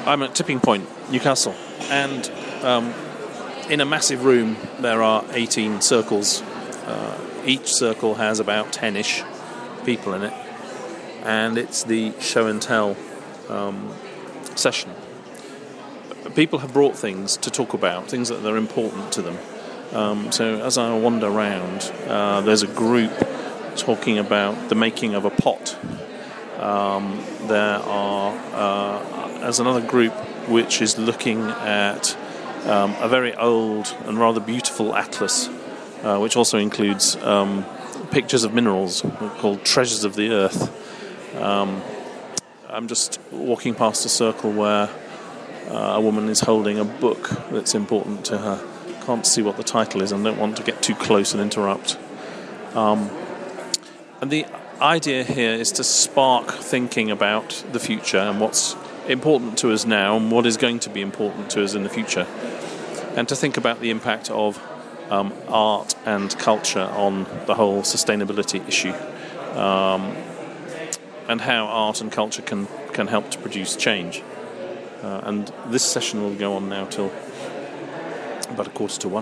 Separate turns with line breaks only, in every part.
I'm at Tipping Point, Newcastle, and in a massive room there are 18 circles. Each circle has about 10-ish people in it, and it's the show and tell session. People have brought things to talk about, things that are important to them. So as I wander around, there's a group talking about the making of a pot. There's another group which is looking at a very old and rather beautiful atlas, which also includes pictures of minerals called Treasures of the Earth. I'm just walking past a circle where a woman is holding a book that's important to her. Can't see what the title is and don't want to get too close and interrupt. And the idea here is to spark thinking about the future and what's important to us now and what is going to be important to us in the future, and to think about the impact of art and culture on the whole sustainability issue, and how art and culture can help to produce change. And this session will go on now till about 1:45.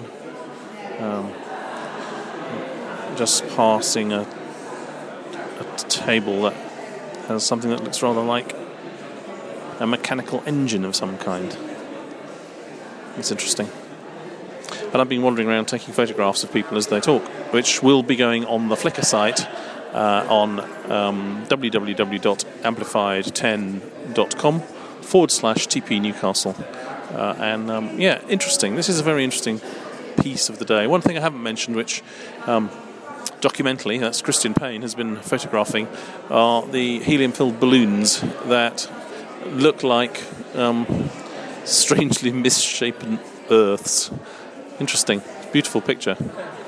Just passing a table that has something that looks rather like a mechanical engine of some kind. It's interesting. And I've been wandering around taking photographs of people as they talk, which will be going on the Flickr site on www.amplified10.com/TP Newcastle. Interesting. This is a very interesting piece of the day. One thing I haven't mentioned, which documentally, that's Christian Payne, has been photographing, are the helium-filled balloons that look like strangely misshapen Earths. Interesting. Beautiful picture.